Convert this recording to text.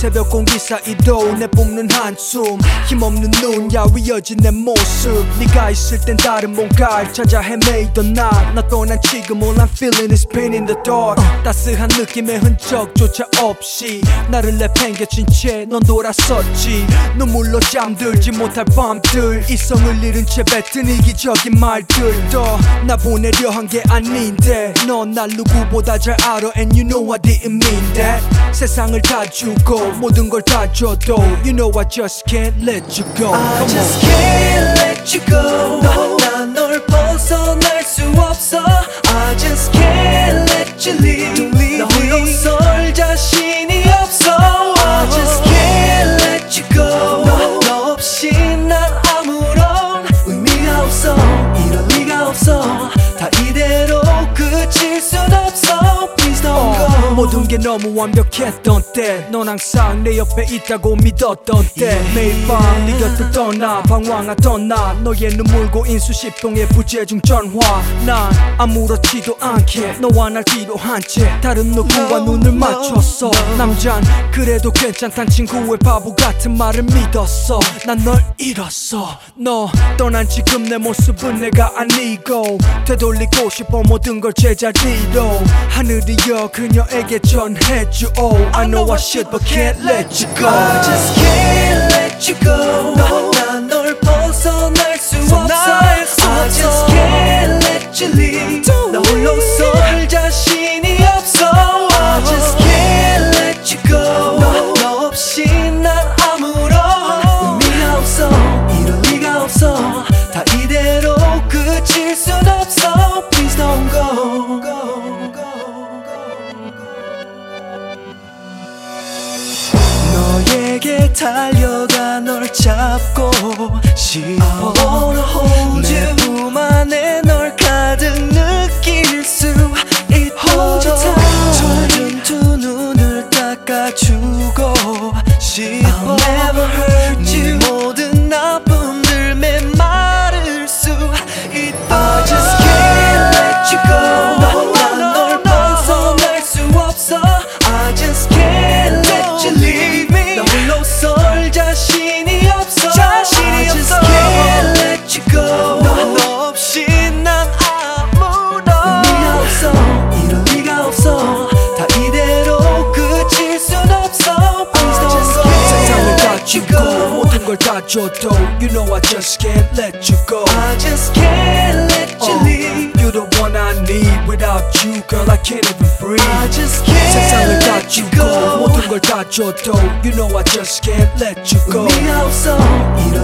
새벽 공기 사이로 내뿜는 한숨 힘없는 눈 야위어진 내 모습 네가 있을 땐 다른 뭔가를 찾아 헤매이던 나 떠난 지금 all I'm feeling is pain in the dark 따스한 느낌의 흔적조차 없이 나를 내팽개친 채 넌 돌아섰지 눈물로 잠들지 못할 밤들 이성을 잃은 채 뱉은 이기적인 말들 더 나 보내려 한 게 아닌데 넌 날 누구보다 잘 알아 and you know I didn't mean that 세상을 다 주고 모든 걸 다 줘도 You know I just can't let you go I just can't let you go 난 널 벗어날 수 없어 I just can't let you leave 나 홀로 설 자신이 없어 I just can't let you go 너 없이 난 아무런 의미가 없어 이럴 리가 없어 다 이대로 그칠 순 없어 Please don't go 모든 게 너무 완벽했던 때 넌 항상 내 옆에 있다고 믿었던 때 매일 밤 네 곁을 떠나 방황하던 나 너의 눈물 고인 수십 통의 부재중 전화 난 아무렇지도 않게 너와 날 뒤로 한 채 다른 누구와 눈을 맞췄어 남잔 그래도 괜찮단 친구의 바보 같은 말을 믿었어 난 널 잃었어 너 떠난 지금 내 모습은 내가 아니고 되돌리고 싶어 모든 걸 제자리로 하늘이여 그녀에게 전해줘 Oh I know I should but can't let you go I just can't let you go 난 널 벗어날 수 없어 I just can't let you leave 나 홀로 설 자신이 없어 I just can't let you go 너 없이 난 아무런 의미가 없어 이럴 리가 없어 다 이대로 그칠 순 없어 Please don't go 너에게 달려가 널 잡고 싶어 I wanna hold you 내 품 안에 널 가득 느낄 수 있도록 젖은 두 눈을 닦아주고 싶어 I'll never hurt you 네 모든 아픔들 메마를 수 있도록 I just can't let you go 난 널 벗어날 수 없어 I just can't let you leave 나 홀로 설 자신이 없어 I just can't let you go 너 없이 난 아무런 의미가 없어 이럴 리가 없어 다 이대로 그칠 순 없어 Please don't go 세상을 다 주고 모든 걸 다 줘도 You know I just can't let you go I just can't let you leave You're the one I need Without you girl I can't even breathe I just can't 세상을 다 let you 주고 go 모든 걸 다 줘도 You know I just can't let you go 의미가 없어